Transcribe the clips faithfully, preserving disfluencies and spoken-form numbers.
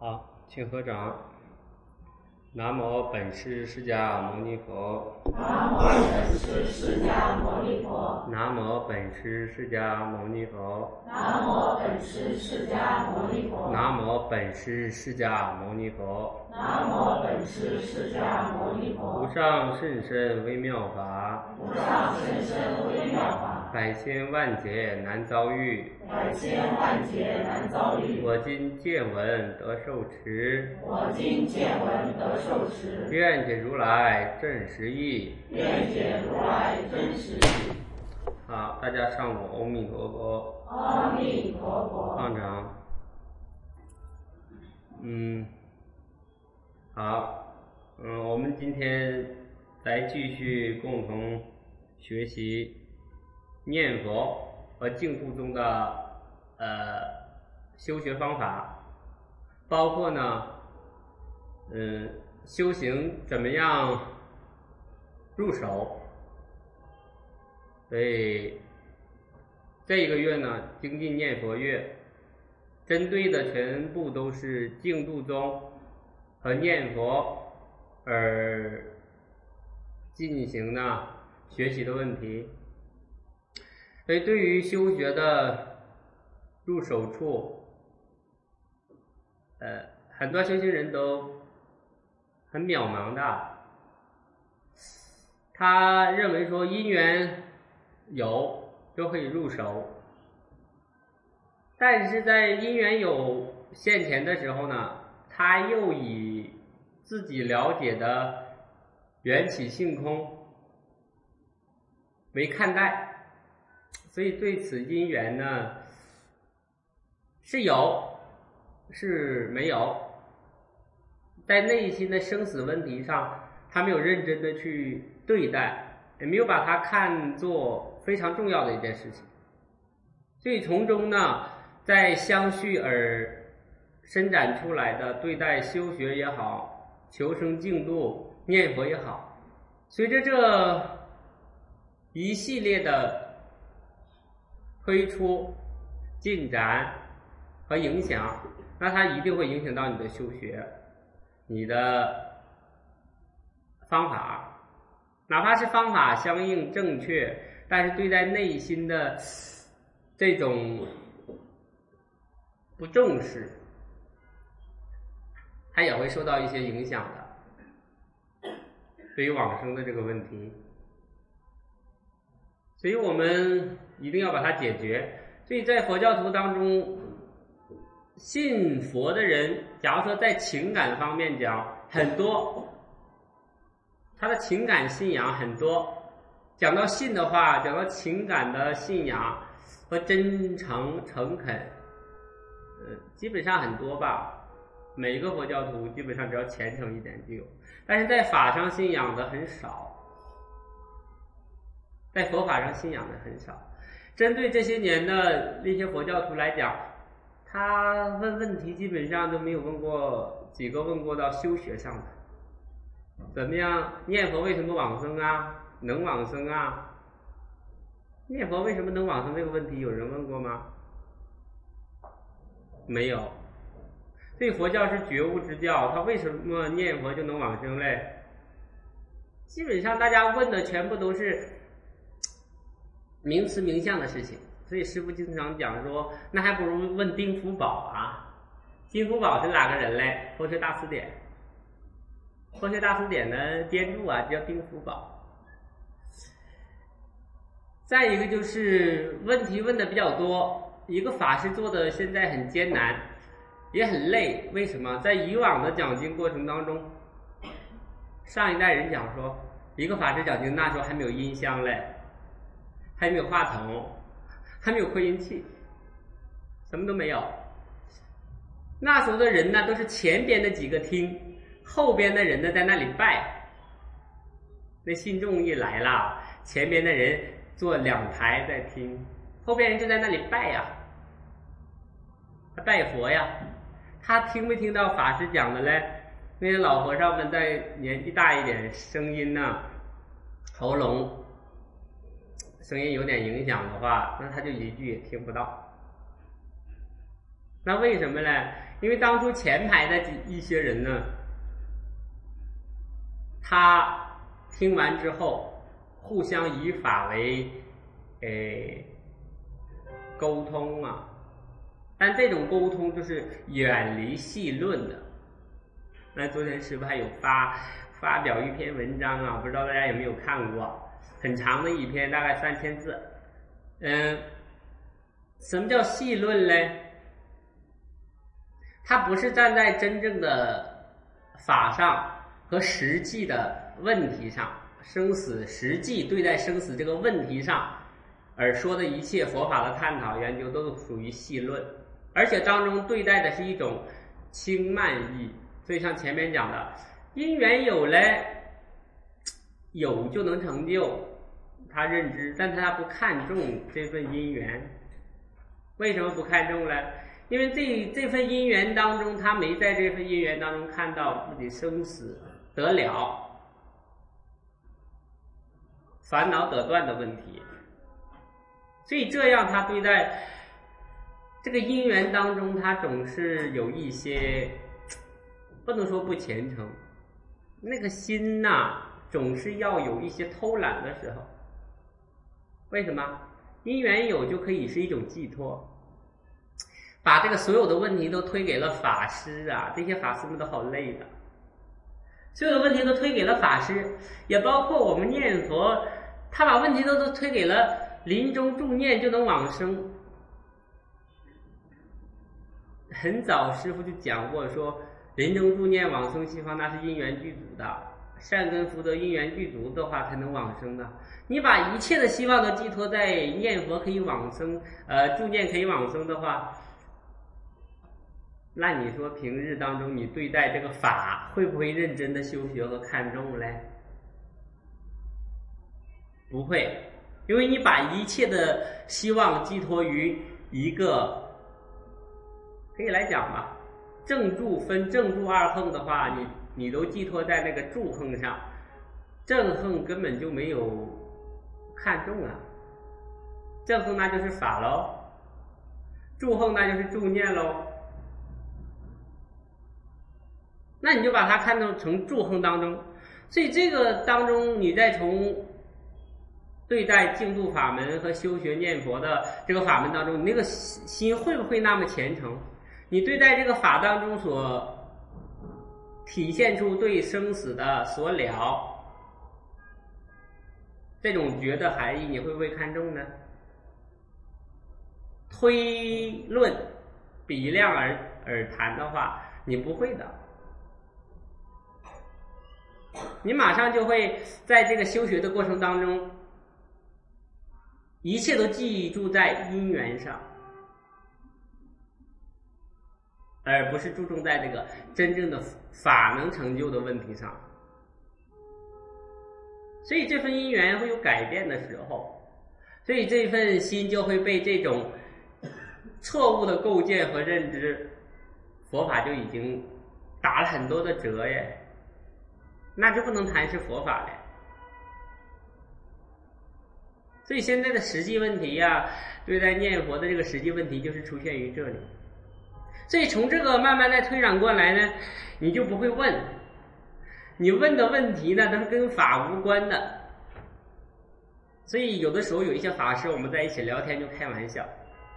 好，请合掌。南无本师释迦牟尼佛。 南无本师释迦牟尼佛。 南无本师释迦牟尼佛。 南无本师释迦牟尼佛。 南无本师释迦牟尼佛。 南无本师释迦牟尼佛。 无上甚深微妙法。 无上甚深微妙法。 百千万劫难遭遇。 百千万劫难遭遇。 我今见闻得受持。 我今见闻得受持。 愿解如来真实义。 愿解如来真实义。 好，大家上午阿弥陀佛。 阿弥陀佛。 放掌。嗯，好，嗯，我们今天来继续共同学习念佛和净土中的呃修学方法，包括呢，嗯，修行怎么样入手。所以这一个月呢，精进念佛月，针对的全部都是净土宗和念佛而进行呢学习的问题。所以对于修学的入手处，呃，很多修行人都很渺茫的，他认为说因缘有就可以入手，但是在因缘有现前的时候呢，他又以自己了解的缘起性空为看待，所以对此因缘呢是有是没有，在内心的生死问题上他没有认真的去对待，也没有把它看作非常重要的一件事情，所以从中呢，在相续而伸展出来的对待修学也好，求生净土念佛也好，随着这一系列的推出进展和影响，那它一定会影响到你的修学，你的方法，哪怕是方法相应正确，但是对待内心的这种不重视，它也会受到一些影响的。对于往生的这个问题，所以我们一定要把它解决。所以在佛教徒当中，信佛的人，假如说在情感方面讲，很多他的情感信仰很多，讲到信的话，讲到情感的信仰和真诚诚恳，呃，基本上很多吧。每一个佛教徒基本上只要虔诚一点就有，但是在法上信仰的很少，在佛法上信仰的很少。针对这些年的那些佛教徒来讲，他问问题基本上都没有问过几个问过到修学上的。怎么样？念佛为什么往生啊？能往生啊？念佛为什么能往生这个问题有人问过吗？没有。所以佛教是觉悟之教，他为什么念佛就能往生嘞？基本上大家问的全部都是名词名相的事情，所以师父经常讲说，那还不如问丁福宝啊。丁福宝是哪个人嘞？佛学大辞典。佛学大辞典的编著啊，叫丁福宝。再一个就是问题问的比较多，一个法师做的现在很艰难，也很累。为什么？在以往的讲经过程当中，上一代人讲说，一个法师讲经那时候还没有音箱嘞，还没有话筒，还没有扩音器，什么都没有。那时候的人呢，都是前边的几个听，后边的人呢在那里拜。那信众一来了，前边的人坐两排在听，后边人就在那里拜呀，他拜佛呀。他听没听到法师讲的嘞？那些老和尚们在年纪大一点，声音呢，喉咙声音有点影响的话，那他就一句也听不到。那为什么呢？ 因为当初前排的一些人呢，他听完之后互相以法为诶沟通啊，但这种沟通就是远离细论的。那昨天师父还有发发表一篇文章啊，不知道大家有没有看过，很长的一篇，大概三千字。嗯，什么叫细论呢？它不是站在真正的法上和实际的问题上，生死实际对待生死这个问题上而说的一切佛法的探讨研究都属于细论，而且当中对待的是一种轻慢意。所以像前面讲的，因缘有了，有就能成就他认知，但他不看重这份因缘。为什么不看重呢？因为这这份因缘当中，他没在这份因缘当中看到自己生死得了、烦恼得断的问题，所以这样他对待这个因缘当中，他总是有一些不能说不虔诚，那个心呐、啊，总是要有一些偷懒的时候。为什么？因缘有就可以是一种寄托，把这个所有的问题都推给了法师啊，这些法师们都好累的，所有的问题都推给了法师，也包括我们念佛，他把问题都都推给了临终助念就能往生。很早师父就讲过说，临终助念往生西方那是因缘具足的，善根福德因缘具足的话才能往生的。你把一切的希望都寄托在念佛可以往生，呃，助念可以往生的话，那你说平日当中你对待这个法会不会认真的修学和看重嘞？不会，因为你把一切的希望寄托于一个，可以来讲吧，正助分正助二横的话，你你都寄托在那个助横上，正横根本就没有看重啊。正横那就是法喽，助横那就是助念喽。那你就把它看成成助横当中，所以这个当中，你再从对待净土法门和修学念佛的这个法门当中，你那个心会不会那么虔诚？你对待这个法当中所体现出对生死的所了，这种觉的含义，你会不会看重呢？推论比量而而谈的话，你不会的。你马上就会在这个修学的过程当中，一切都记住在因缘上，而不是注重在这个真正的法能成就的问题上。所以这份因缘会有改变的时候，所以这份心就会被这种错误的构建和认知，佛法就已经打了很多的折耶，那就不能谈是佛法了。所以现在的实际问题呀、啊，对待念佛的这个实际问题就是出现于这里。所以从这个慢慢再推展过来呢，你就不会问，你问的问题呢都是跟法无关的。所以有的时候有一些法师，我们在一起聊天就开玩笑，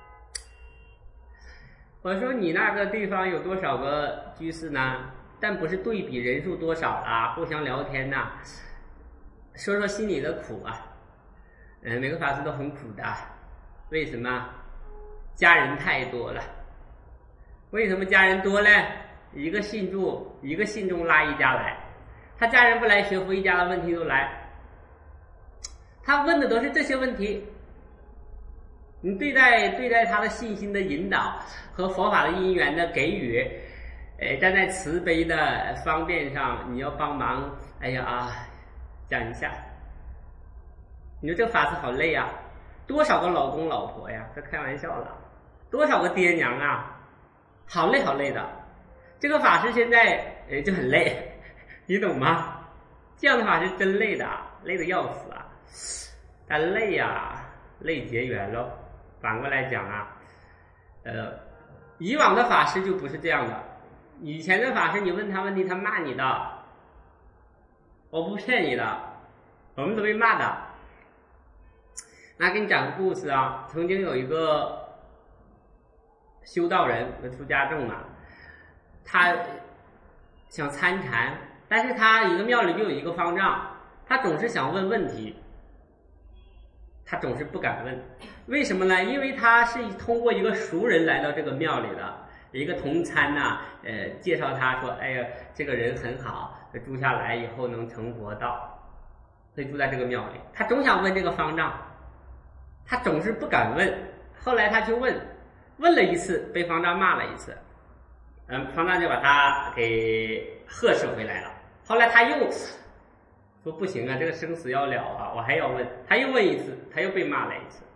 我说你那个地方有多少个居士呢？但不是对比人数多少啦，互相聊天呐、啊，说说心里的苦啊。嗯，每个法师都很苦的，为什么？家人太多了。为什么家人多呢？一个信众一个信众拉一家来，他家人不来学佛，一家的问题都来。他问的都是这些问题，你对待对待他的信心的引导和佛法的因缘的给予，呃，站在慈悲的方便上，你要帮忙，哎呀啊，讲一下。你说这个法师好累啊，多少个老公老婆呀，这开玩笑了，多少个爹娘啊，好累好累的。这个法师现在呃就很累，你懂吗？这样的法师真累的，累得要死啊。但累呀、啊，累结缘咯。反过来讲啊，呃， 以往的法师就不是这样的，以前的法师你问他问题他骂你的，我不骗你的，我们都被骂的。那给你讲个故事啊，曾经有一个修道人出家众嘛，他想参禅，但是他一个庙里就有一个方丈，他总是想问问题，他总是不敢问，为什么呢？因为他是通过一个熟人来到这个庙里的，一个同参呐、啊，呃，介绍他说，哎呀，这个人很好，住下来以后能成佛道，所以住在这个庙里。他总想问这个方丈，他总是不敢问。后来他去问，问了一次，被方丈骂了一次，嗯，方丈就把他给呵斥回来了。后来他又说不行啊，这个生死要了啊，我还要问。他又问一次，他又被骂了一次。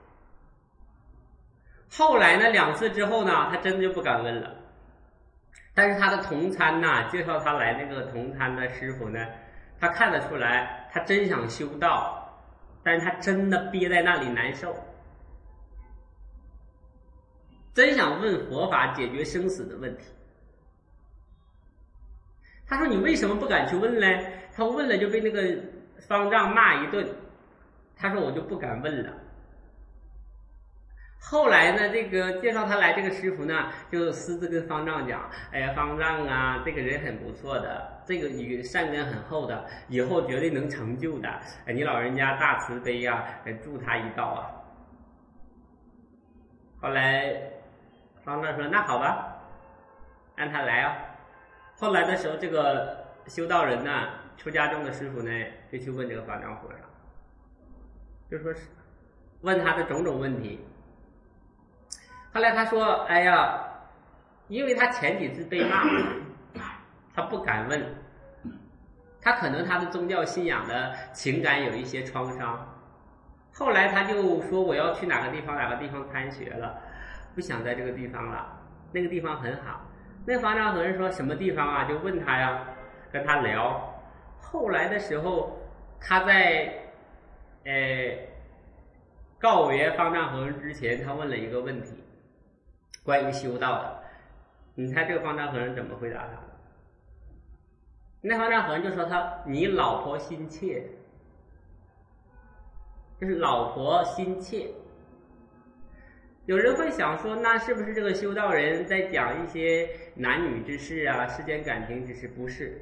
后来呢，两次之后呢，他真的就不敢问了。但是他的同参呐，介绍他来那个同参的师傅呢，他看得出来，他真想修道，但是他真的憋在那里难受，真想问佛法解决生死的问题。他说：“你为什么不敢去问呢？”他问了就被那个方丈骂一顿。他说：“我就不敢问了。”后来呢，这个介绍他来这个师傅呢，就私自跟方丈讲：“哎呀，方丈啊，这个人很不错的，这个一个善根很厚的，以后绝对能成就的。哎，你老人家大慈悲呀、啊，助他一道啊。”后来方丈说：“那好吧，让他来啊。”后来的时候，这个修道人呢，出家众的师傅呢，就去问这个方丈和尚，就说是问他的种种问题。后来他说：“哎呀，因为他前几次被骂，他不敢问，他可能他的宗教信仰的情感有一些创伤。后来他就说我要去哪个地方哪个地方参学了，不想在这个地方了，那个地方很好。”那方丈和尚说什么地方啊？就问他呀，跟他聊。后来的时候，他在呃告别方丈和尚之前，他问了一个问题，关于修道的。你猜这个方丈和尚怎么回答他的？那方丈和尚就说他：“你老婆心切，就是老婆心切。”有人会想说，那是不是这个修道人在讲一些男女之事啊，世间感情之事？不是。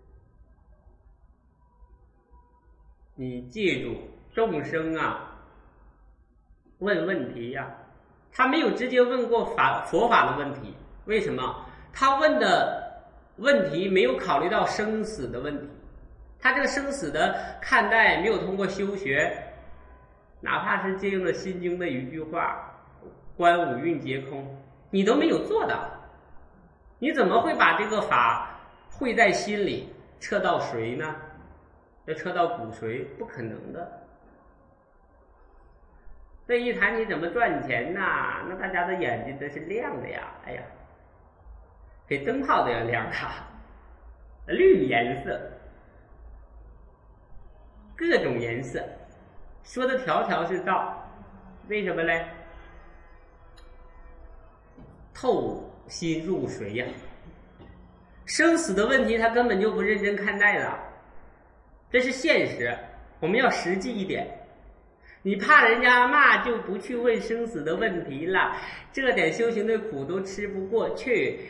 你记住，众生啊，问问题呀、啊，他没有直接问过法佛法的问题。为什么？他问的问题没有考虑到生死的问题，他这个生死的看待没有通过修学，哪怕是借用了《心经》的一句话。观五蕴皆空，你都没有做到，你怎么会把这个法会在心里，彻到髓呢？要彻到骨髓，不可能的。这一谈你怎么赚钱呐，那大家的眼睛都是亮的呀！哎呀，比灯泡都要亮啊！绿颜色，各种颜色，说的条条是道，为什么呢？透心入髓呀、啊，生死的问题他根本就不认真看待了，这是现实。我们要实际一点，你怕人家骂就不去问生死的问题了，这点修行的苦都吃不过去，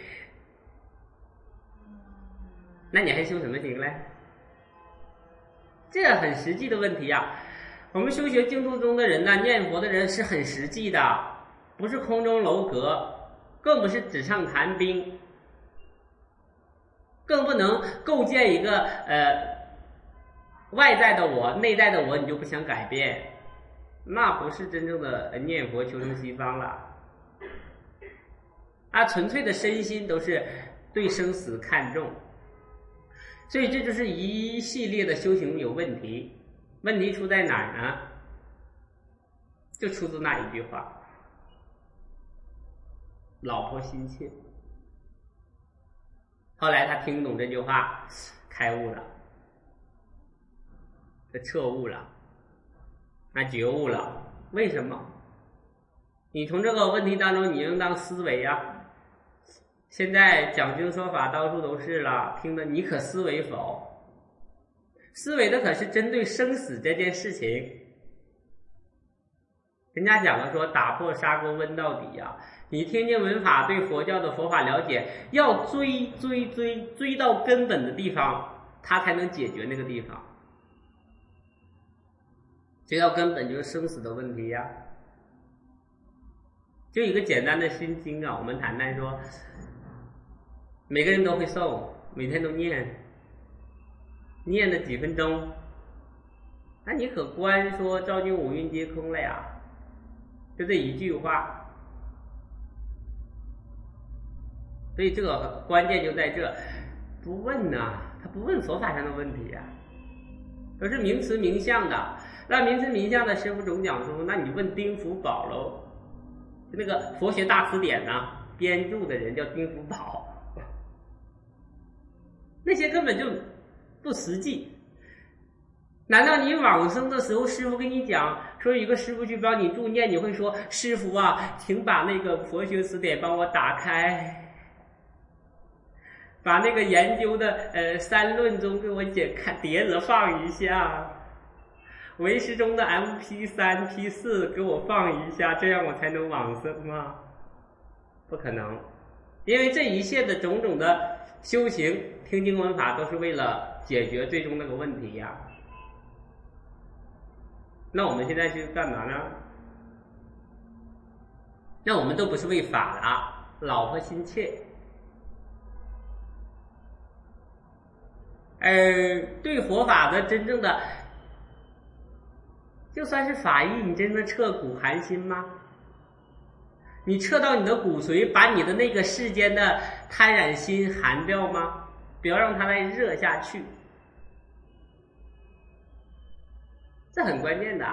那你还修什么行嘞？这很实际的问题啊。我们修学净土宗的人呢，念佛的人是很实际的，不是空中楼阁，更不是纸上谈兵，更不能构建一个呃外在的我，内在的我你就不想改变，那不是真正的念佛求生西方了。啊，纯粹的身心都是对生死看重，所以这就是一系列的修行有问题。问题出在哪儿呢？就出自那一句话：老婆心切。后来他听懂这句话，开悟了，他彻悟了，他觉悟了。为什么？你从这个问题当中，你应当思维啊， 现在讲经说法到处都是了，听得你可思维否？思维的可是针对生死这件事情。人家讲的说打破砂锅问到底呀、啊，你听经闻法对佛教的佛法了解，要追追追追到根本的地方，它才能解决那个地方。追到根本就是生死的问题呀、啊。就一个简单的心经啊，我们谈谈说，每个人都会诵，每天都念，念了几分钟，那你可观说昭君五蕴皆空了呀，就这一句话。所以这个关键就在这，不问呐、啊，他不问佛法上的问题啊，都是名词名相的。那名词名相的师父总讲说，那你问丁福宝喽。那个佛学大词典呢、啊，编著的人叫丁福宝，那些根本就不实际。难道你往生的时候，师父跟你讲说，有个师父去帮你助念，你会说师父啊，请把那个佛学词典帮我打开，把那个研究的呃三论中给我解开碟子放一下，唯识中的 M P 三 P 四 给我放一下，这样我才能往生吗？不可能，因为这一切的种种的修行听经闻法都是为了解决最终那个问题呀。那我们现在去干嘛呢？那我们都不是为法了，老婆心切。而对佛法的真正的就算是法义，你真的彻骨寒心吗？你彻到你的骨髓，把你的那个世间的贪染心寒掉吗？不要让它再热下去，这很关键的。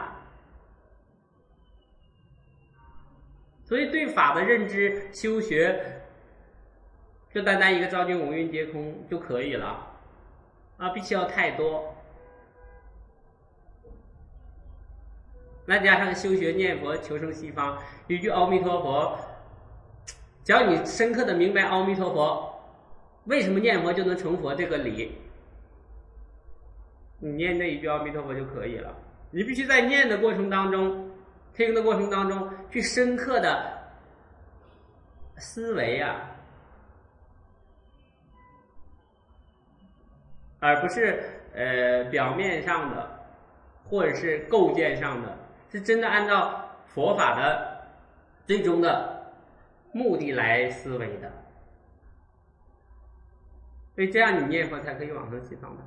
所以对法的认知修学，就单单一个昭君五蕴皆空就可以了啊，必须要太多。那加上修学念佛求生西方，一句阿弥陀佛，只要你深刻的明白阿弥陀佛为什么念佛就能成佛这个理，你念那一句阿弥陀佛就可以了。你必须在念的过程当中，听的过程当中去深刻的思维啊，而不是呃表面上的或者是构建上的，是真的按照佛法的最终的目的来思维的。所以这样你念佛才可以往生西方的。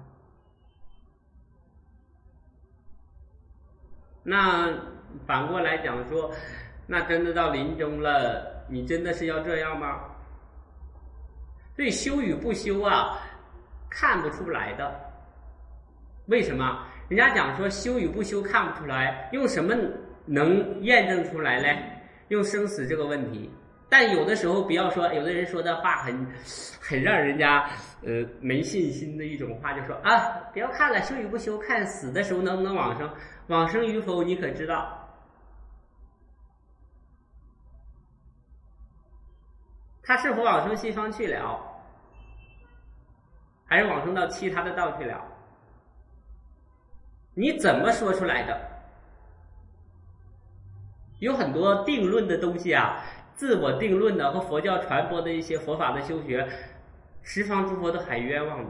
那反过来讲说，那真的到临终了，你真的是要这样吗？所以修与不修啊，看不出来的。为什么？人家讲说修与不修看不出来，用什么能验证出来呢？用生死这个问题。但有的时候不要说，有的人说的话很很让人家呃没信心的一种话，就说啊，不要看了，修与不修，看死的时候能不能往生，往生与否你可知道？他是否往生西方去了，还是往生到其他的道去了？你怎么说出来的？有很多定论的东西啊，自我定论的和佛教传播的一些佛法的修学，十方诸佛都很冤枉的。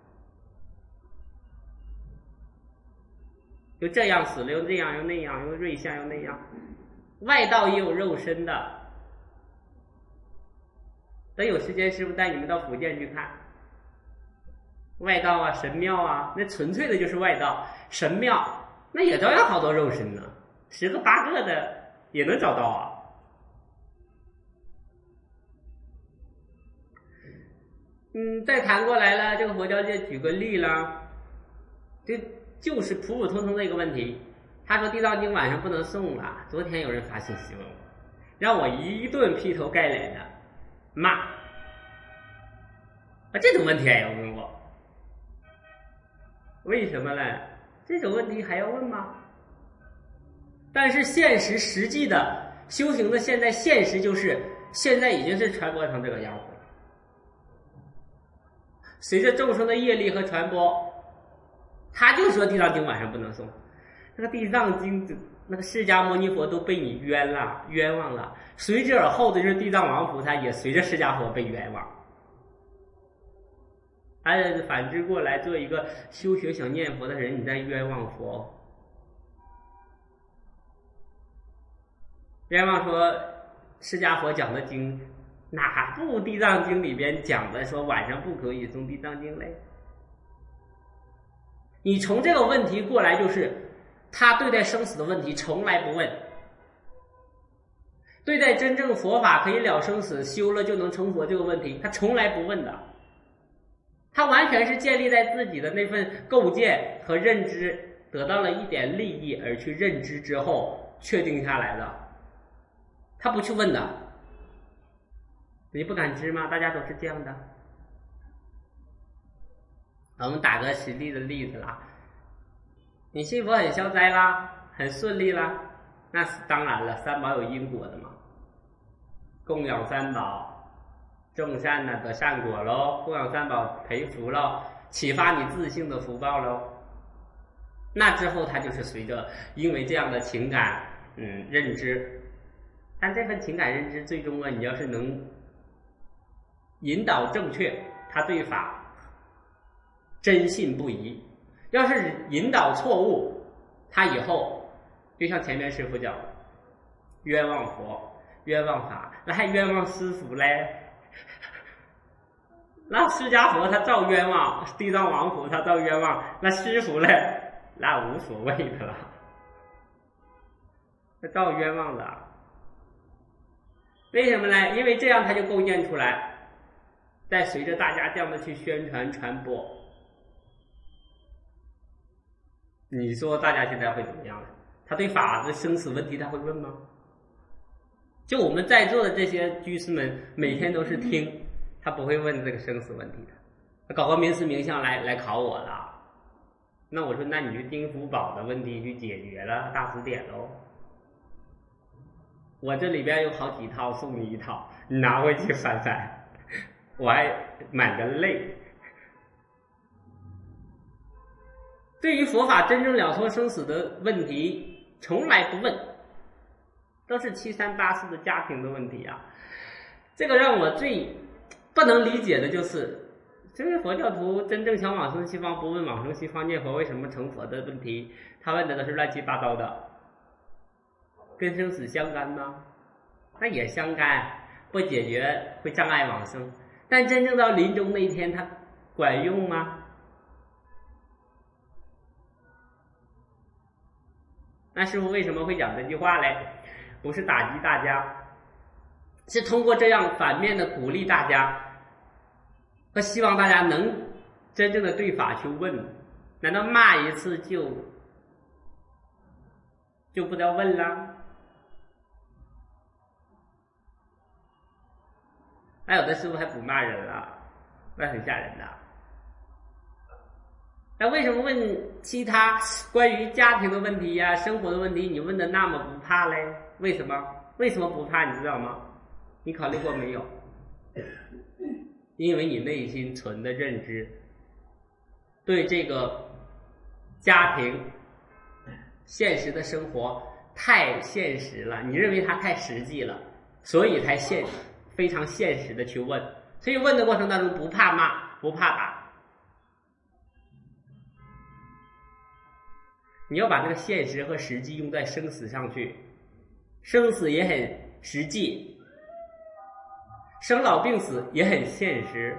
又这样死了，又这样又那样，又瑞相又那样，外道也有肉身的。等有时间，师父带你们到福建去看外道啊，神庙啊，那纯粹的就是外道。神庙那也照样好多肉身呢，十个八个的也能找到啊。嗯，再谈过来了，这个佛教界举个例啦，这就是普普通通的一个问题。他说地藏经晚上不能诵了，昨天有人发信息问我，让我一顿劈头盖脸的骂啊，这种问题还要问我，为什么呢？这种问题还要问吗？但是现实实际的修行的现在现实就是现在已经是传播成这个样子了。 随着众生的业力和传播，他就说地藏经晚上不能诵。那个地藏经，那个释迦牟尼佛都被你冤了，冤枉了。随之而后的就是地藏王菩萨也随着释迦佛被冤枉。而反之过来，做一个修学想念佛的人，你在冤枉佛，冤枉说释迦佛讲的经，哪部地藏经里边讲的说晚上不可以诵地藏经嘞？你从这个问题过来，就是他对待生死的问题从来不问，对待真正佛法可以了生死，修了就能成佛这个问题，他从来不问的。他完全是建立在自己的那份构建和认知得到了一点利益而去认知之后确定下来的，他不去问的。你不敢知吗？大家都是这样的。我们打个实例的例子啦，你信佛很消灾啦，很顺利啦，那是当然了，三宝有因果的嘛，供养三宝种善呢得善果咯，供养三宝培福咯，启发你自性的福报咯。那之后他就是随着因为这样的情感嗯认知，但这份情感认知最终啊，你要是能引导正确，他对法真信不疑；要是引导错误，他以后就像前面师父讲的，冤枉佛冤枉法，那还冤枉师父嘞。那释迦佛他照冤枉，地藏王菩萨照冤枉，那师父嘞，那无所谓的了，他照冤枉的。为什么呢？因为这样他就构建出来，再随着大家这样的去宣传传播，你说大家现在会怎么样呢？他对法的生死问题他会问吗？就我们在座的这些居士们每天都是听，他不会问这个生死问题的。他搞个名师名相来来考我了，那我说那你就丁福宝的问题去解决了，大辞典喽。我这里边有好几套，送你一套，你拿回去翻翻，我还买个累。对于佛法真正了脱生死的问题从来不问，都是七三八四的家庭的问题啊。这个让我最不能理解的就是，这位佛教徒真正想往生西方，不问往生西方念佛为什么成佛的问题，他问的都是乱七八糟的。跟生死相干吗？那也相干，不解决会障碍往生，但真正到临终那一天它管用吗？那师父为什么会讲这句话嘞？不是打击大家，是通过这样反面的鼓励大家，和希望大家能真正的对法去问。难道骂一次就就不要问了？还有的师父还不骂人了，那很吓人的。那为什么问其他关于家庭的问题呀、生活的问题，你问的那么不怕嘞？为什么？为什么不怕？你知道吗？你考虑过没有？因为你内心存的认知，对这个家庭现实的生活太现实了，你认为它太实际了，所以才现非常现实的去问。所以问的过程当中不怕骂，不怕打。你要把那个现实和实际用在生死上去，生死也很实际，生老病死也很现实。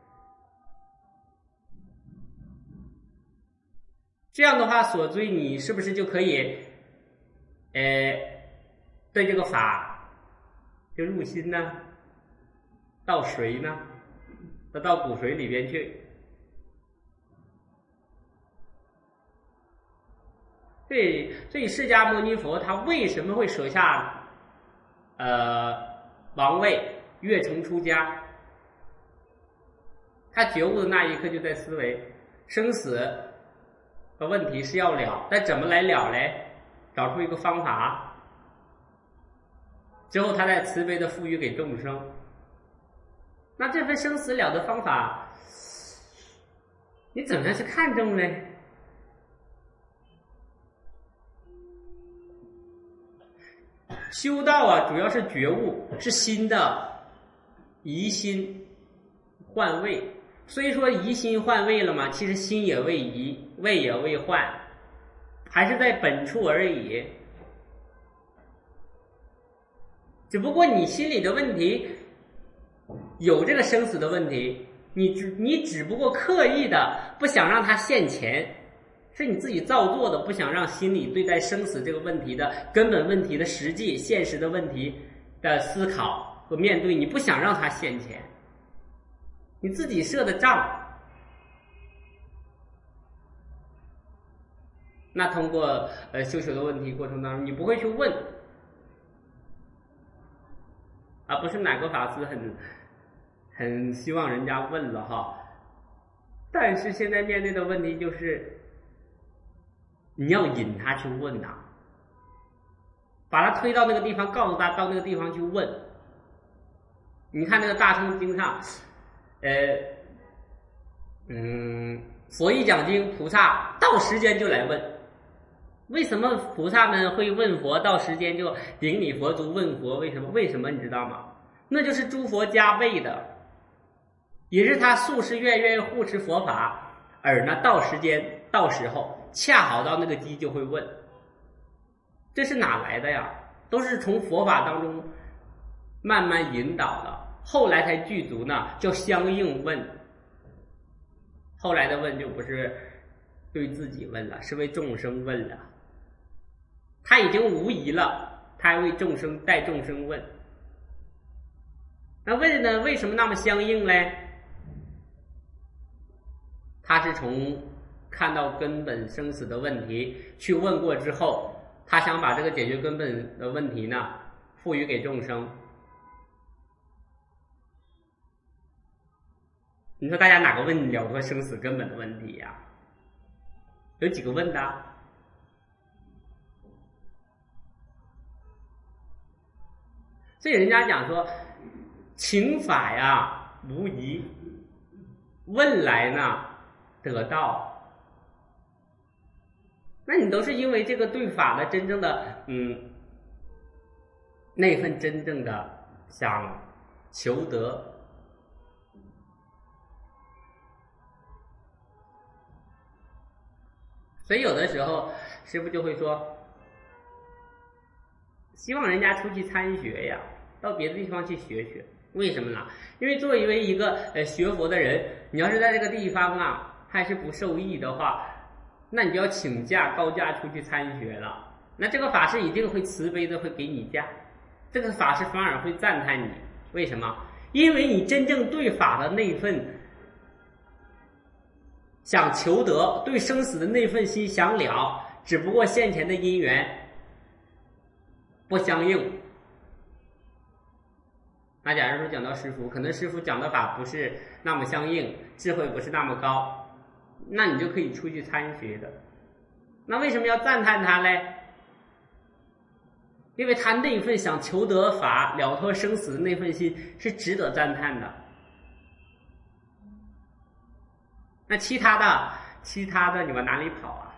这样的话，所追你是不是就可以，呃，对这个法就入心呢？到髓呢？那到骨髓里边去。所以，所以释迦牟尼佛他为什么会舍下呃王位，越城出家？他觉悟的那一刻就在思维生死的问题是要了，但怎么来了嘞？找出一个方法，之后他再慈悲的赋予给众生。那这份生死了的方法你怎么样去看重呢？修道啊，主要是觉悟，是心的移心换位。所以说移心换位了嘛，其实心也未移，位也未换，还是在本处而已。只不过你心里的问题有这个生死的问题，你只你只不过刻意的不想让它现前，是你自己造作的，不想让心里对待生死这个问题的根本问题的实际现实的问题的思考和面对，你不想让它现前，你自己设的障。那通过呃修学的问题过程当中，你不会去问，而不是哪个法师很很希望人家问了哈。但是现在面对的问题就是，你要引他去问呐、啊，把他推到那个地方，告诉他到那个地方去问。你看那个大乘经上，呃，嗯，佛一讲经，菩萨到时间就来问。为什么菩萨们会问佛？到时间就顶礼佛足问佛？为什么？为什么你知道吗？那就是诸佛加倍的，也是他素世愿愿护持佛法，而呢到时间到时候恰好到那个机就会问。这是哪来的呀？都是从佛法当中慢慢引导的，后来才具足呢，叫相应问。后来的问就不是对自己问了，是为众生问了。他已经无疑了，他还为众生带众生问。那问呢，为什么那么相应呢？他是从看到根本生死的问题去问过之后，他想把这个解决根本的问题呢赋予给众生。你说大家哪个问了脱生死根本的问题呀、啊？有几个问的？所以人家讲说，请法呀无疑，问来呢得道。那你都是因为这个对法的真正的嗯那份真正的想求得。所以有的时候师父就会说，希望人家出去参学呀，到别的地方去学学。为什么呢？因为作为一个呃学佛的人，你要是在这个地方啊还是不受益的话，那你就要请假高假出去参学了。那这个法师一定会慈悲的会给你假，这个法师反而会赞叹你。为什么？因为你真正对法的那份想求得，对生死的那份心想了，只不过现前的因缘不相应。那假如说讲到师父，可能师父讲的法不是那么相应，智慧不是那么高，那你就可以出去参学的。那为什么要赞叹他呢？因为他那份想求得法了脱生死的那份心是值得赞叹的。那其他的其他的你往哪里跑啊？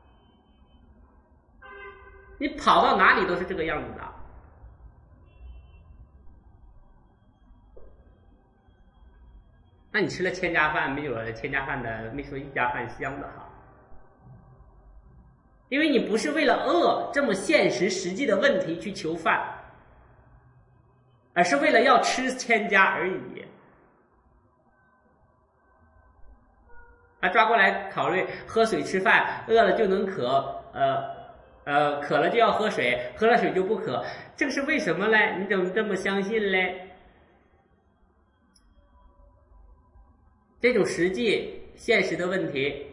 你跑到哪里都是这个样子的。那你吃了千家饭，没有了千家饭的，没说一家饭香的哈。因为你不是为了饿这么现实实际的问题去求饭，而是为了要吃千家而已。啊，抓过来考虑喝水吃饭，饿了就能渴，呃呃渴了就要喝水，喝了水就不渴，这个是为什么嘞？你怎么这么相信嘞？这种实际现实的问题，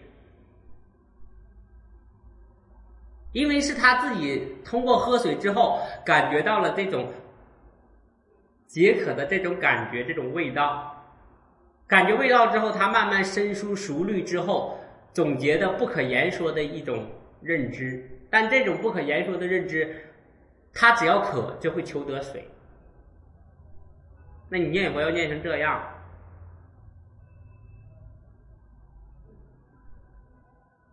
因为是他自己通过喝水之后感觉到了这种解渴的这种感觉，这种味道，感觉味道之后，他慢慢深疏熟虑之后总结的不可言说的一种认知。但这种不可言说的认知，他只要渴就会求得水。那你念佛要念成这样，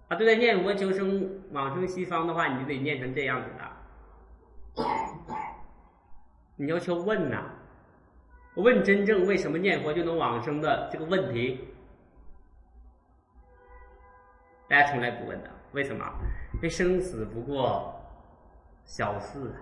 啊，对待念佛求生往生西方的话，你就得念成这样子的。你要去问呐、啊，问真正为什么念佛就能往生的这个问题，大家从来不问的。为什么？因为生死不过小事啊，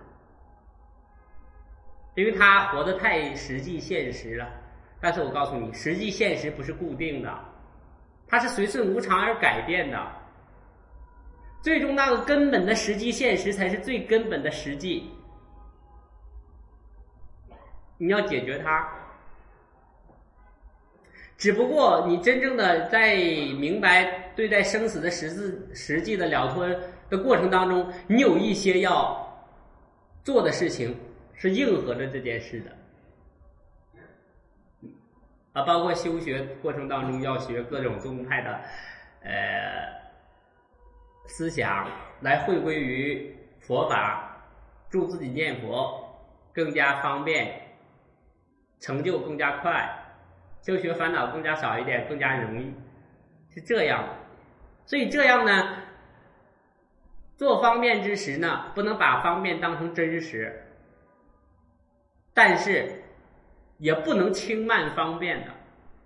因为他活得太实际现实了。但是我告诉你，实际现实不是固定的，它是随顺无常而改变的。最终那个根本的实际现实才是最根本的实际，你要解决它。只不过你真正的在明白对待生死的实质实际的了脱的过程当中，你有一些要做的事情是应和着这件事的啊，包括修学过程当中要学各种宗派的呃思想，来回归于佛法，助自己念佛更加方便，成就更加快，修学烦恼更加少一点，更加容易，是这样。所以这样呢，做方便之时呢，不能把方便当成真实，但是也不能轻慢方便的。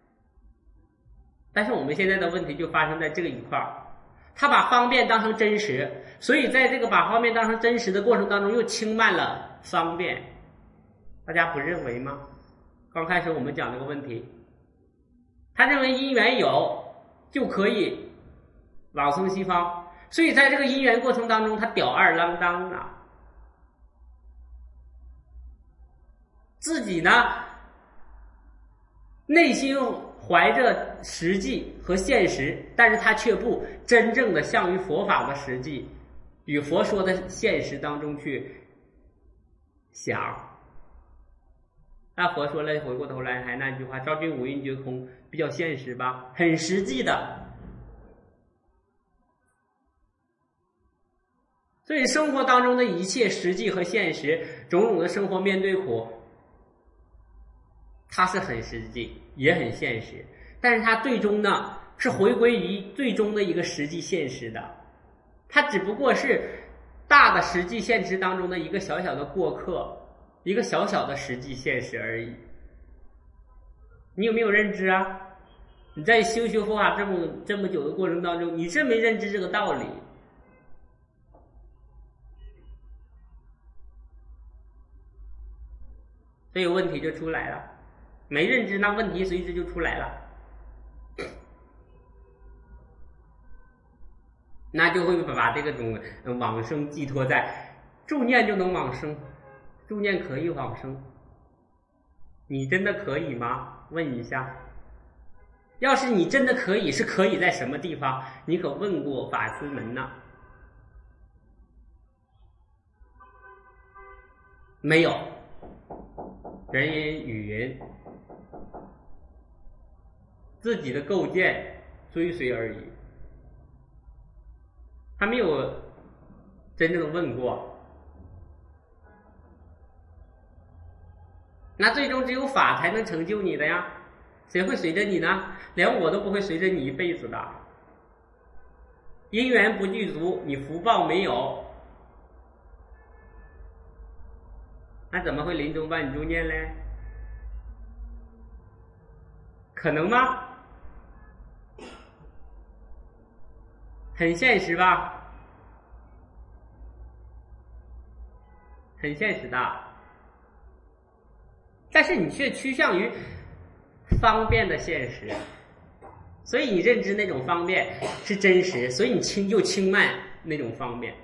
但是我们现在的问题就发生在这个一块儿，他把方便当成真实，所以在这个把方便当成真实的过程当中，又轻慢了方便。大家不认为吗？刚开始我们讲这个问题，他认为因缘有就可以往生西方，所以在这个因缘过程当中，他吊儿郎当啊，自己呢内心怀着实际和现实，但是他却不真正的向于佛法的实际与佛说的现实当中去想。那佛说了，回过头来还那句话，昭君五蕴皆空，比较现实吧，很实际的。所以生活当中的一切实际和现实，种种的生活面对苦，它是很实际也很现实，但是它最终呢是回归于最终的一个实际现实的，它只不过是大的实际现实当中的一个小小的过客，一个小小的实际现实而已。你有没有认知啊？你在修学佛法这么这么久的过程当中，你真没认知这个道理。所以问题就出来了，没认知，那问题随之就出来了，那就会把这个种往生寄托在助念就能往生，助念可以往生，你真的可以吗？问一下，要是你真的可以，是可以在什么地方？你可问过法师们呢？没有。人云语云，自己的构建追随而已，还没有真正问过。那最终只有法才能成就你的呀，谁会随着你呢？连我都不会随着你一辈子的。因缘不具足，你福报没有，那怎么会临终帮你助念嘞？可能吗？很现实吧？很现实的，但是你却趋向于方便的现实，所以你认知那种方便是真实，所以你轻又轻慢那种方便。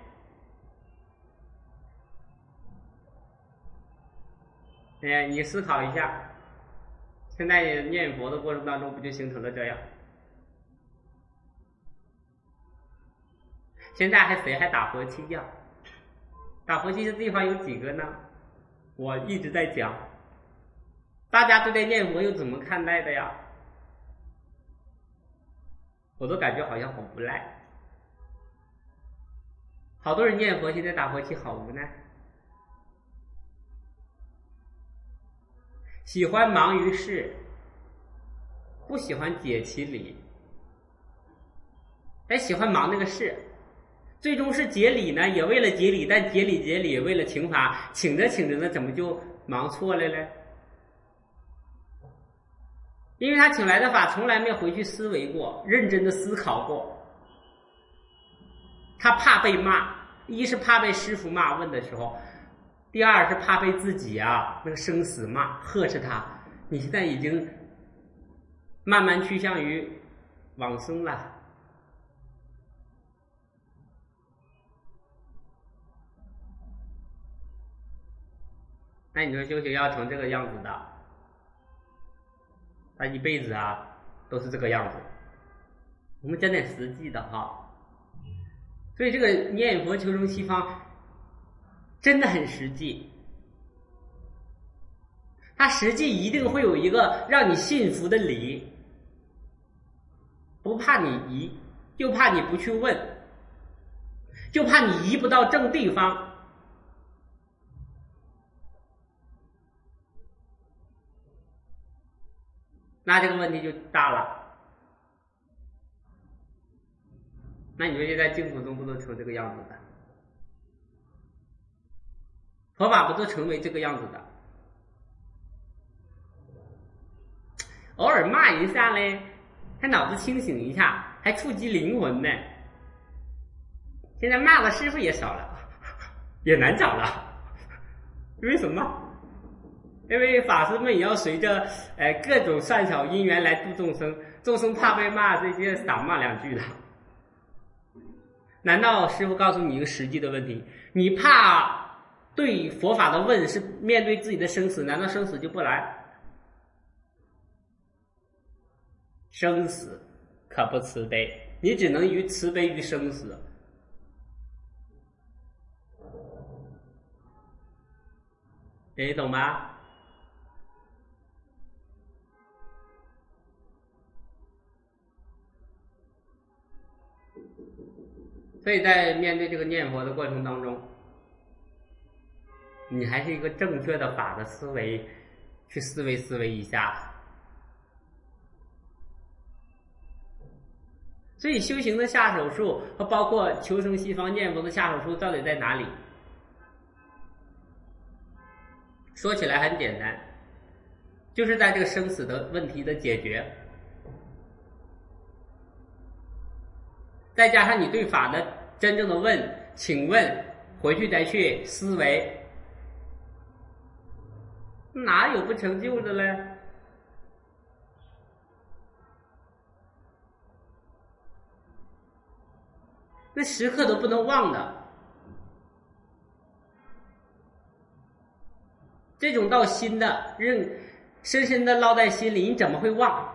哎，你思考一下，现在念佛的过程当中不就形成了这样？现在还谁还打佛七呀？打佛七的地方有几个呢？我一直在讲，大家对待念佛又怎么看待的呀？我都感觉好像好无赖，好多人念佛现在打佛七好无奈。喜欢忙于事，不喜欢解其理， 还喜欢忙那个事，最终是节礼呢，也为了节礼，但节礼节礼为了请法，请着请着呢，怎么就忙错了嘞？因为他请来的法从来没有回去思维过，认真的思考过。他怕被骂，一是怕被师父骂问的时候，第二是怕被自己啊那个生死骂呵斥他，你现在已经慢慢趋向于往生了。那你说修行要成这个样子的，他一辈子啊都是这个样子。我们讲点实际的哈。所以这个念佛求生西方真的很实际，它实际一定会有一个让你信服的理，不怕你疑，就怕你不去问，就怕你移不到正地方。那这个问题就大了。那你说现在净土宗不都成这个样子的？佛法不都成为这个样子的？偶尔骂一下嘞，还脑子清醒一下，还触及灵魂呢。现在骂的师父也少了，也难找了。为什么？因为法师们也要随着呃各种善巧因缘来度众生，众生怕被骂，所以就少骂两句了。难道师父告诉你一个实际的问题，你怕对佛法的问是面对自己的生死，难道生死就不来？生死可不慈悲，你只能于慈悲于生死。你懂吗？所以在面对这个念佛的过程当中，你还是一个正确的法的思维去思维思维一下。所以修行的下手术和包括求生西方念佛的下手术到底在哪里？说起来很简单，就是在这个生死的问题的解决，再加上你对法的真正的问，请问回去再去思维，哪有不成就的嘞？那时刻都不能忘的。这种到心的认深深的烙在心里，你怎么会忘？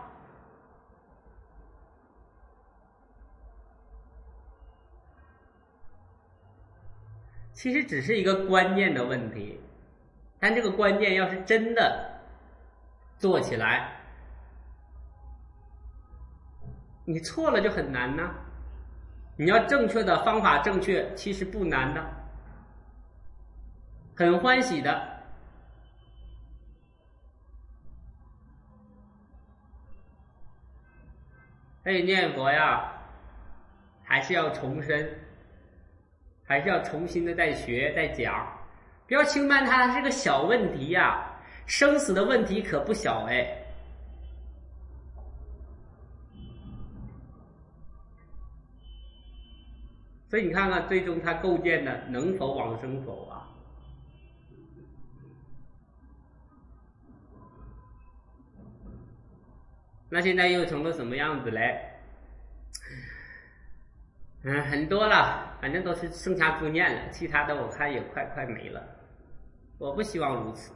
其实只是一个观念的问题，但这个观念要是真的做起来，你错了就很难呢。你要正确的方法正确，其实不难的，很欢喜的。所以念佛呀，还是要重申，还是要重新的再学再讲，不要轻慢它，它是个小问题呀，生死的问题可不小哎。所以你看看，最终它构建的能否往生否啊？那现在又成了什么样子嘞？嗯，很多了，反正都是剩下助念了，其他的我看也快快没了。我不希望如此，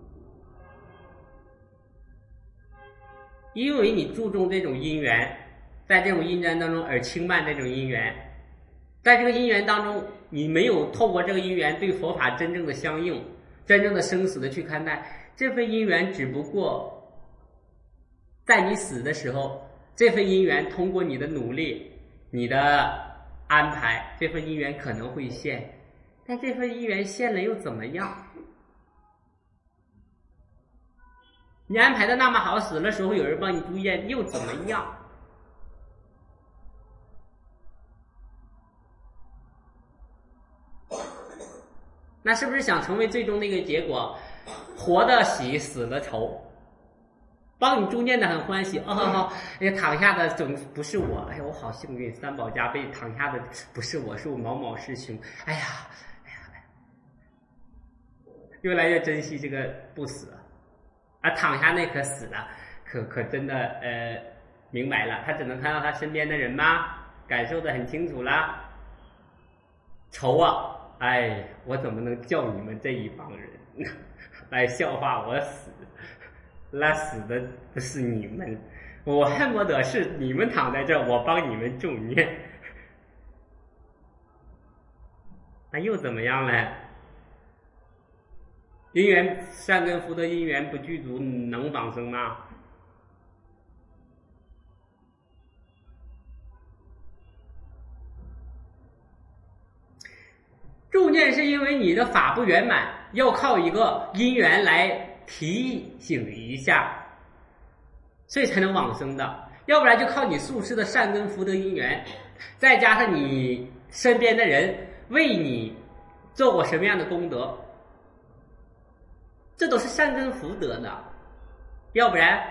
因为你注重这种因缘，在这种因缘当中而轻慢这种因缘，在这个因缘当中，你没有透过这个因缘对佛法真正的相应，真正的生死的去看待，这份因缘只不过在你死的时候，这份因缘通过你的努力，你的安排，这份因缘可能会现，但这份因缘现了又怎么样？你安排的那么好，死的时候有人帮你助念又怎么样？ 那是不是想成为最终那个结果？活的喜，死的愁。帮你助念的很欢喜，哦，好好，哎呀，躺下的总不是我，哎呀，我好幸运，三宝加被躺下的不是我，是我某某师兄，哎呀，哎呀，哎呀，越来越珍惜这个不死，而躺下那可死了，可可真的呃明白了，他只能看到他身边的人吗？感受的很清楚啦。愁啊，哎，我怎么能叫你们这一帮人来笑话我死？那死的不是你们，我恨不得是你们躺在这儿，我帮你们助念。那又怎么样呢？因缘善根福德因缘不具足，能往生吗？助念是因为你的法不圆满，要靠一个因缘来提醒一下，所以才能往生的。要不然就靠你宿世的善根福德因缘，再加上你身边的人为你做过什么样的功德，这都是善根福德的。要不然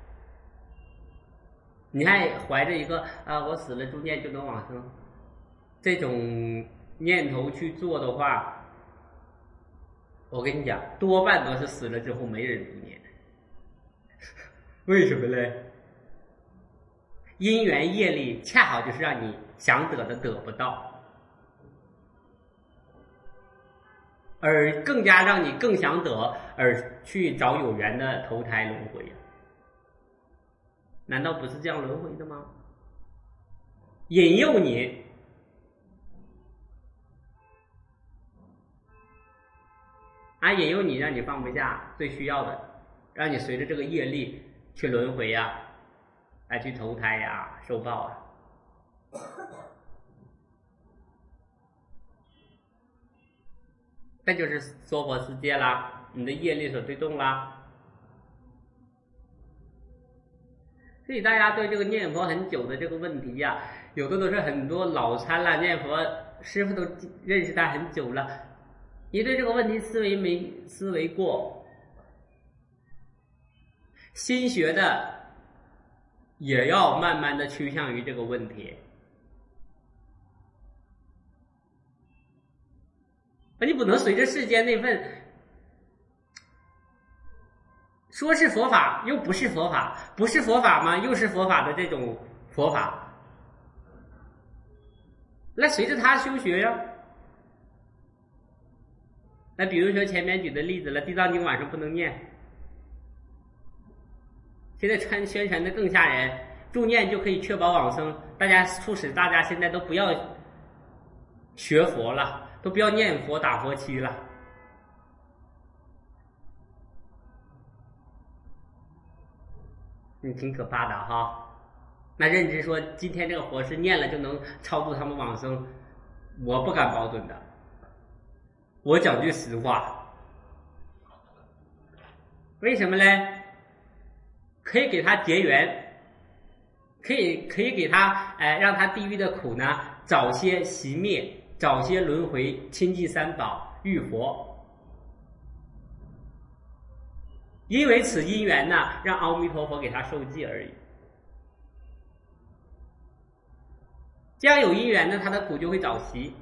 你还怀着一个啊我死了助念就能往生这种念头去做的话，我跟你讲，多半都是死了之后没人助念。为什么呢？因缘业力恰好就是让你想得的得不到，而更加让你更想得，而去找有缘的投胎轮回。难道不是这样轮回的吗？引诱你啊，引诱你，让你放不下最需要的，让你随着这个业力去轮回呀、啊，来去投胎呀、啊，受报啊。这就是娑婆世界啦，你的业力所推动啦。所以大家对这个念佛很久的这个问题呀、啊，有的都是很多老参了，念佛师傅都认识他很久了。你对这个问题思维没思维过，新学的也要慢慢的趋向于这个问题。而你不能随着世间那份说是佛法又不是佛法，不是佛法吗？又是佛法的这种佛法，来随着他修学呀。那比如说前面举的例子了，地藏经晚上不能念，现在传宣传的更吓人，助念就可以确保往生，大家促使大家现在都不要学佛了，都不要念佛打佛七了。你挺可怕的哈。那认知说今天这个佛是念了就能超度他们往生，我不敢保准的。我讲句实话，为什么呢？可以给他结缘，可以可以给他哎，让他地狱的苦呢早些熄灭，早些轮回，亲近三宝，遇佛。因为此因缘呢，让阿弥陀佛给他受记而已。这样有因缘呢，他的苦就会早熄。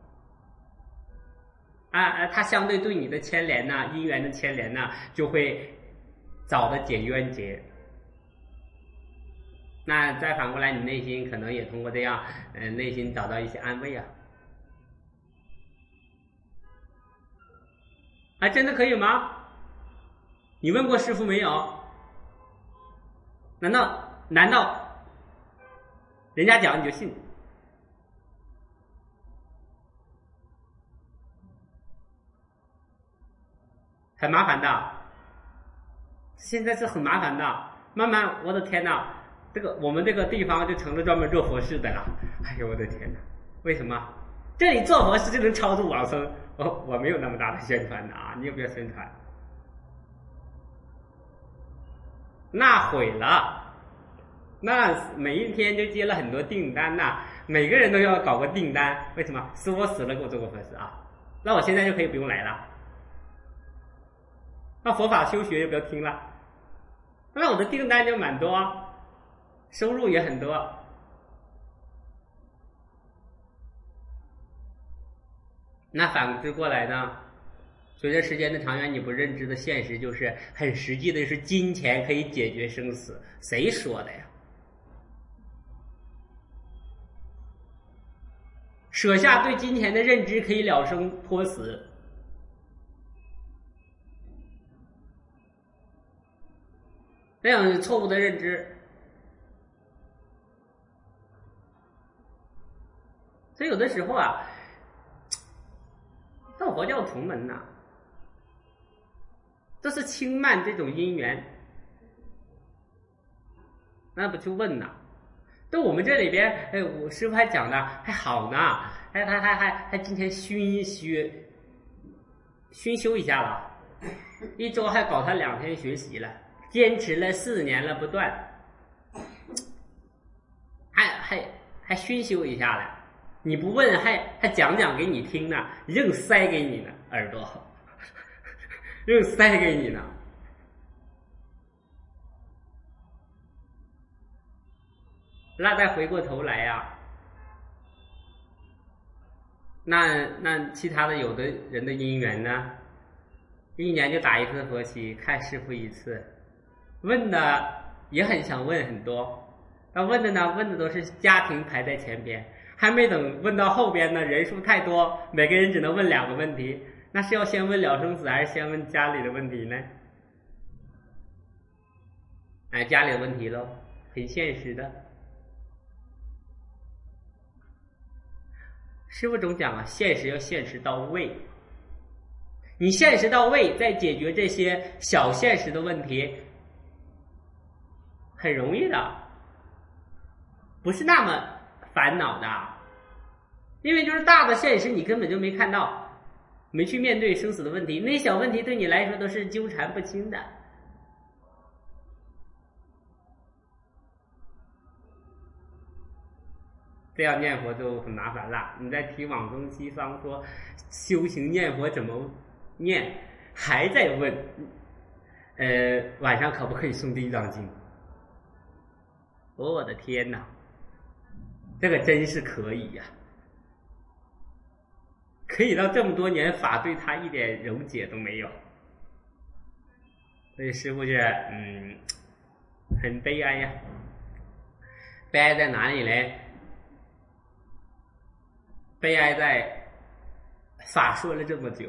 啊，他相对对你的牵连呐、啊，因缘的牵连呐、啊，就会早的解冤结。那再反过来，你内心可能也通过这样，嗯、呃，内心找到一些安慰啊。啊，真的可以吗？你问过师父没有？难道难道人家讲你就信？很麻烦的，现在是很麻烦的。慢慢，我的天哪，这个我们这个地方就成了专门做佛事的了。哎呦，我的天哪！为什么这里做佛事就能超度往生？我我没有那么大的宣传的啊，你有没有宣传？那毁了，那每一天就接了很多订单呐、啊，每个人都要搞个订单。为什么？师父死了给我做个佛事啊？ 那我现在就可以不用来了，那佛法修学就不要听了，那我的订单就蛮多，收入也很多。那反之过来呢，随着时间的长远，你不认知的现实就是很实际的是金钱可以解决生死，谁说的呀？舍下对金钱的认知可以了生脱死，这样错误的认知，所以有的时候啊，道佛教同门呐、啊，这是轻慢这种因缘，那不去问呐、啊？对我们这里边，哎，我师父还讲的还好呢，还还还还还今天熏修熏修一下了，一周还搞他两天学习了，坚持了四年了不断，还还还熏修一下了，你不问还还讲讲给你听呢，硬塞给你呢，耳朵，硬塞给你呢。那再回过头来呀、啊，那那其他的有的人的因缘呢，一年就打一次佛七，看师父一次，问的也很想问很多，那问的呢，问的都是家庭排在前边，还没等问到后边呢，人数太多，每个人只能问两个问题，那是要先问了生死，还是先问家里的问题呢？哎，家里的问题咯，很现实的。师父总讲啊，现实要现实到位。你现实到位，再解决这些小现实的问题，很容易的，不是那么烦恼的。因为就是大的现实你根本就没看到，没去面对生死的问题，那些小问题对你来说都是纠缠不清的。这样念佛就很麻烦了。你在提往生西方说修行念佛怎么念，还在问，呃，晚上可不可以诵地藏经？哦，我的天哪，这个真是可以呀、啊！可以到这么多年，法对他一点溶解都没有，所以师父是嗯，很悲哀呀。悲哀在哪里呢？悲哀在法说了这么久，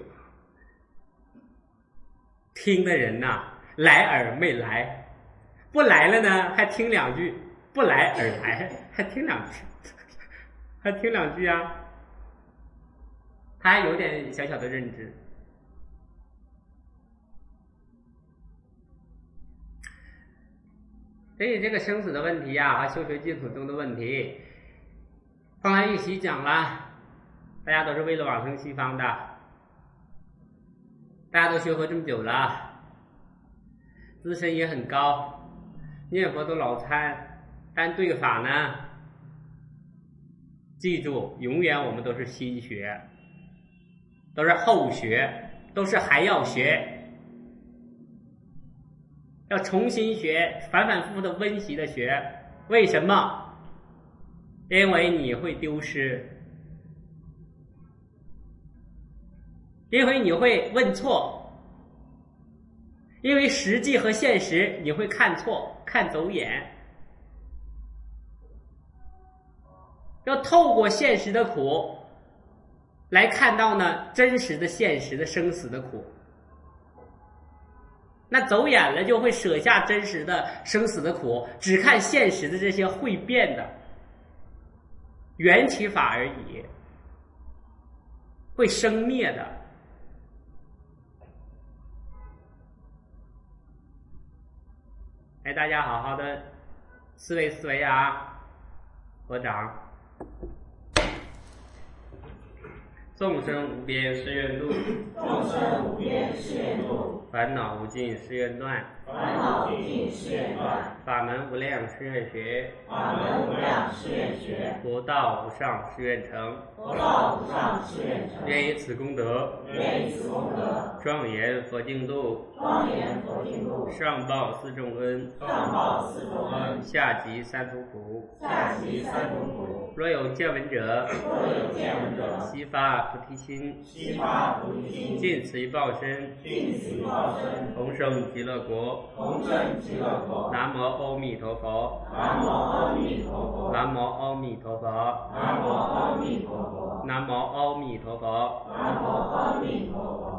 听的人呐、啊，来而没来，不来了呢还听两句，不来而来还听两句，还听两句啊，他还有点小小的认知。所以这个生死的问题啊，和修学净土中的问题，放在一起讲了。大家都是为了往生西方的，大家都学佛这么久了，资深也很高，念佛都老参，但对法呢，记住，永远我们都是新学，都是后学，都是还要学，要重新学，反反复复的温习的学。为什么？因为你会丢失。因为你会问错，因为实际和现实你会看错，看走眼，要透过现实的苦来看到呢真实的现实的生死的苦。那走眼了就会舍下真实的生死的苦，只看现实的这些会变的缘起法而已，会生灭的。哎，大家好好的思维思维啊！佛长，众生无边誓愿度， 众生无边誓愿度， 烦恼无尽誓愿断， 烦恼尽誓愿断， 法门无量誓愿学， 法门无量誓愿学， 佛道无上誓愿成。 佛道无上誓愿成。 愿以此功德， 愿以此功德， 庄严佛净土， 庄严佛净土， 上报四重恩， 上报四重恩， 下济三途苦。 下济三途苦。 若有见闻者， 若有见闻者， 悉发菩提心， 悉发菩提心， 尽此一报身， 尽此一报身， 同生极乐国。 同生极乐国。 南无阿弥陀佛。 南无阿弥陀佛。 南无阿弥陀佛。 南无阿弥陀佛。 南无阿弥陀佛。 南无阿弥陀佛。